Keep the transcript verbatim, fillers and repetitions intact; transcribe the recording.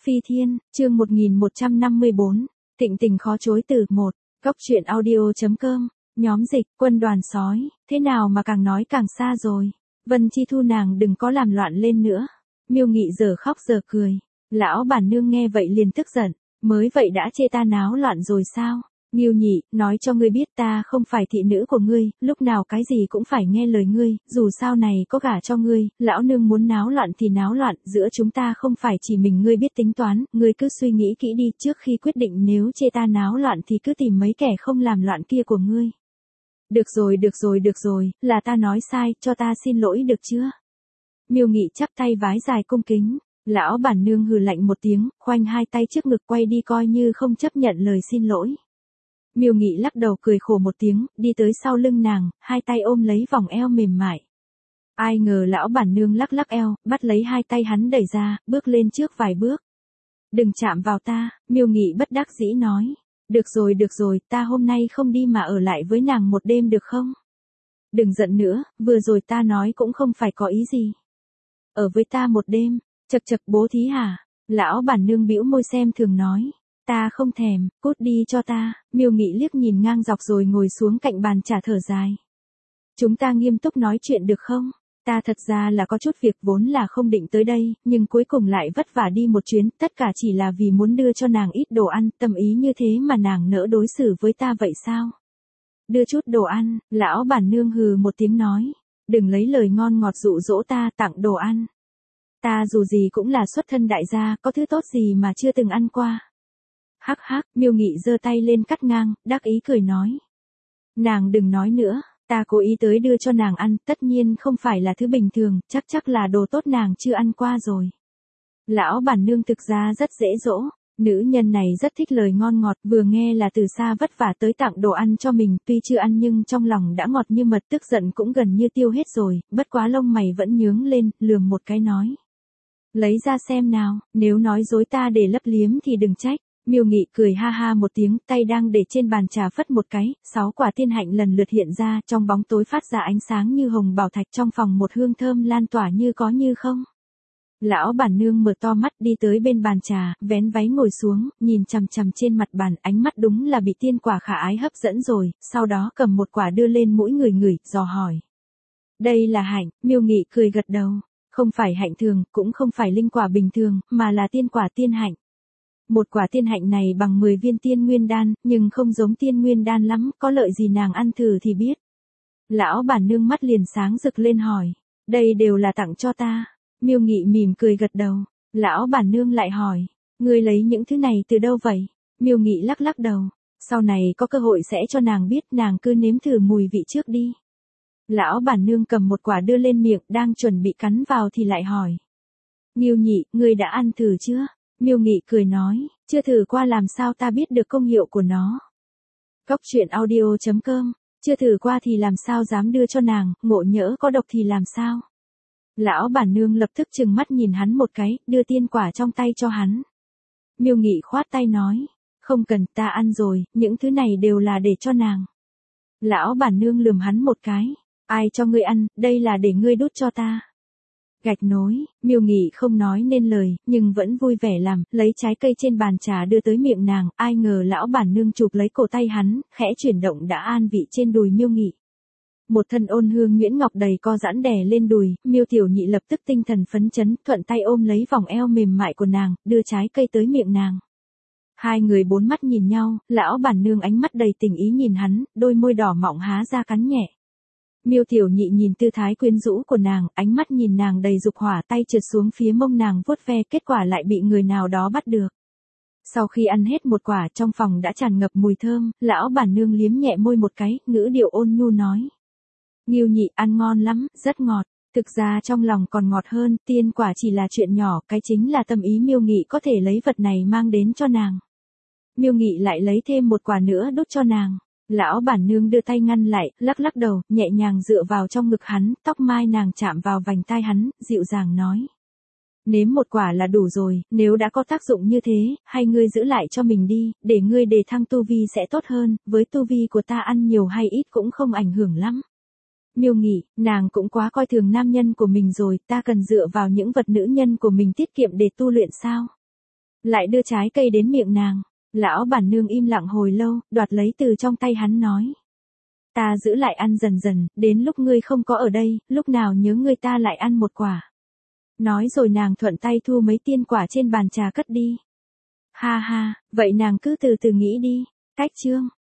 Phi Thiên, chương một nghìn một trăm năm mươi bốn, Thịnh tình khó chối từ một, Cốc truyện audio.com, nhóm dịch, quân đoàn sói, thế nào mà càng nói càng xa rồi. Vân Chi Thu nàng đừng có làm loạn lên nữa. Miêu Nghị giờ khóc giờ cười. Lão bản nương nghe vậy liền tức giận, mới vậy đã chê ta náo loạn rồi sao? Nghiêu Nhị, nói cho ngươi biết ta không phải thị nữ của ngươi, lúc nào cái gì cũng phải nghe lời ngươi, dù sao này có gả cho ngươi, lão nương muốn náo loạn thì náo loạn, giữa chúng ta không phải chỉ mình ngươi biết tính toán, ngươi cứ suy nghĩ kỹ đi, trước khi quyết định nếu chê ta náo loạn thì cứ tìm mấy kẻ không làm loạn kia của ngươi. Được rồi được rồi được rồi, là ta nói sai, cho ta xin lỗi được chưa? Miêu Nghị chắp tay vái dài cung kính. Lão bản nương hừ lạnh một tiếng, khoanh hai tay trước ngực quay đi coi như không chấp nhận lời xin lỗi. Miêu Nghị lắc đầu cười khổ một tiếng, đi tới sau lưng nàng, hai tay ôm lấy vòng eo mềm mại. Ai ngờ lão bản nương lắc lắc eo, bắt lấy hai tay hắn đẩy ra, bước lên trước vài bước. Đừng chạm vào ta, Miêu Nghị bất đắc dĩ nói. Được rồi được rồi, ta hôm nay không đi mà ở lại với nàng một đêm được không? Đừng giận nữa, vừa rồi ta nói cũng không phải có ý gì. Ở với ta một đêm, chật chật bố thí hả? Lão bản nương bĩu môi xem thường nói. Ta không thèm, cút đi cho ta. Miêu Nghị liếc nhìn ngang dọc rồi ngồi xuống cạnh bàn trà thở dài. Chúng ta nghiêm túc nói chuyện được không? Ta thật ra là có chút việc vốn là không định tới đây, nhưng cuối cùng lại vất vả đi một chuyến, tất cả chỉ là vì muốn đưa cho nàng ít đồ ăn, tâm ý như thế mà nàng nỡ đối xử với ta vậy sao? Đưa chút đồ ăn, lão bản nương hừ một tiếng nói. Đừng lấy lời ngon ngọt dụ dỗ ta tặng đồ ăn. Ta dù gì cũng là xuất thân đại gia, có thứ tốt gì mà chưa từng ăn qua. Hắc hắc, Miêu Nghị giơ tay lên cắt ngang, đắc ý cười nói. Nàng đừng nói nữa, ta cố ý tới đưa cho nàng ăn, tất nhiên không phải là thứ bình thường, chắc chắc là đồ tốt nàng chưa ăn qua rồi. Lão bản nương thực ra rất dễ dỗ, nữ nhân này rất thích lời ngon ngọt, vừa nghe là từ xa vất vả tới tặng đồ ăn cho mình, tuy chưa ăn nhưng trong lòng đã ngọt như mật, tức giận cũng gần như tiêu hết rồi, bất quá lông mày vẫn nhướng lên, lườm một cái nói. Lấy ra xem nào, nếu nói dối ta để lấp liếm thì đừng trách. Miêu Nghị cười ha ha một tiếng, tay đang để trên bàn trà phất một cái, sáu quả tiên hạnh lần lượt hiện ra, trong bóng tối phát ra ánh sáng như hồng bảo thạch, trong phòng một hương thơm lan tỏa như có như không. Lão bản nương mở to mắt đi tới bên bàn trà, vén váy ngồi xuống, nhìn chằm chằm trên mặt bàn, ánh mắt đúng là bị tiên quả khả ái hấp dẫn rồi, sau đó cầm một quả đưa lên mũi người ngửi, dò hỏi. Đây là hạnh, Miêu Nghị cười gật đầu, không phải hạnh thường, cũng không phải linh quả bình thường, mà là tiên quả tiên hạnh. Một quả tiên hạnh này bằng mười viên tiên nguyên đan, nhưng không giống tiên nguyên đan lắm, có lợi gì nàng ăn thử thì biết. Lão bản nương mắt liền sáng rực lên hỏi, đây đều là tặng cho ta. Miêu Nghị mỉm cười gật đầu, lão bản nương lại hỏi, ngươi lấy những thứ này từ đâu vậy? Miêu Nghị lắc lắc đầu, sau này có cơ hội sẽ cho nàng biết, nàng cứ nếm thử mùi vị trước đi. Lão bản nương cầm một quả đưa lên miệng, đang chuẩn bị cắn vào thì lại hỏi. Miêu Nhị, ngươi đã ăn thử chưa? Miêu Nghị cười nói, chưa thử qua làm sao ta biết được công hiệu của nó. Cốc truyện audio.com, chưa thử qua thì làm sao dám đưa cho nàng, ngộ nhỡ có độc thì làm sao. Lão bản nương lập tức trừng mắt nhìn hắn một cái, đưa tiên quả trong tay cho hắn. Miêu Nghị khoát tay nói, không cần, ta ăn rồi, những thứ này đều là để cho nàng. Lão bản nương lườm hắn một cái, ai cho ngươi ăn, đây là để ngươi đút cho ta. Gạch nối, Miêu Nghị không nói nên lời, nhưng vẫn vui vẻ làm, lấy trái cây trên bàn trà đưa tới miệng nàng, ai ngờ lão bản nương chụp lấy cổ tay hắn, khẽ chuyển động đã an vị trên đùi Miêu Nghị. Một thân ôn hương nhuyễn ngọc đầy co giãn đè lên đùi, Miêu Tiểu Nhị lập tức tinh thần phấn chấn, thuận tay ôm lấy vòng eo mềm mại của nàng, đưa trái cây tới miệng nàng. Hai người bốn mắt nhìn nhau, lão bản nương ánh mắt đầy tình ý nhìn hắn, đôi môi đỏ mọng há ra cắn nhẹ. Miêu Tiểu Nhị nhìn tư thái quyến rũ của nàng, ánh mắt nhìn nàng đầy dục hỏa, tay trượt xuống phía mông nàng vuốt ve, kết quả lại bị người nào đó bắt được. Sau khi ăn hết một quả, trong phòng đã tràn ngập mùi thơm, lão bản nương liếm nhẹ môi một cái, ngữ điệu ôn nhu nói. Nghiêu Nhị ăn ngon lắm, rất ngọt, thực ra trong lòng còn ngọt hơn, tiên quả chỉ là chuyện nhỏ, cái chính là tâm ý Miêu Nghị có thể lấy vật này mang đến cho nàng. Miêu Nghị lại lấy thêm một quả nữa đút cho nàng. Lão bản nương đưa tay ngăn lại, lắc lắc đầu, nhẹ nhàng dựa vào trong ngực hắn, tóc mai nàng chạm vào vành tai hắn, dịu dàng nói. Nếm một quả là đủ rồi, nếu đã có tác dụng như thế, hay ngươi giữ lại cho mình đi, để ngươi đề thăng tu vi sẽ tốt hơn, với tu vi của ta ăn nhiều hay ít cũng không ảnh hưởng lắm. Miêu Nghị, nàng cũng quá coi thường nam nhân của mình rồi, ta cần dựa vào những vật nữ nhân của mình tiết kiệm để tu luyện sao? lại đưa trái cây đến miệng nàng. Lão bản nương im lặng hồi lâu, đoạt lấy từ trong tay hắn nói. Ta giữ lại ăn dần dần, đến lúc ngươi không có ở đây, lúc nào nhớ ngươi ta lại ăn một quả. Nói rồi nàng thuận tay thu mấy tiên quả trên bàn trà cất đi. Ha ha, vậy nàng cứ từ từ nghĩ đi. Cách chương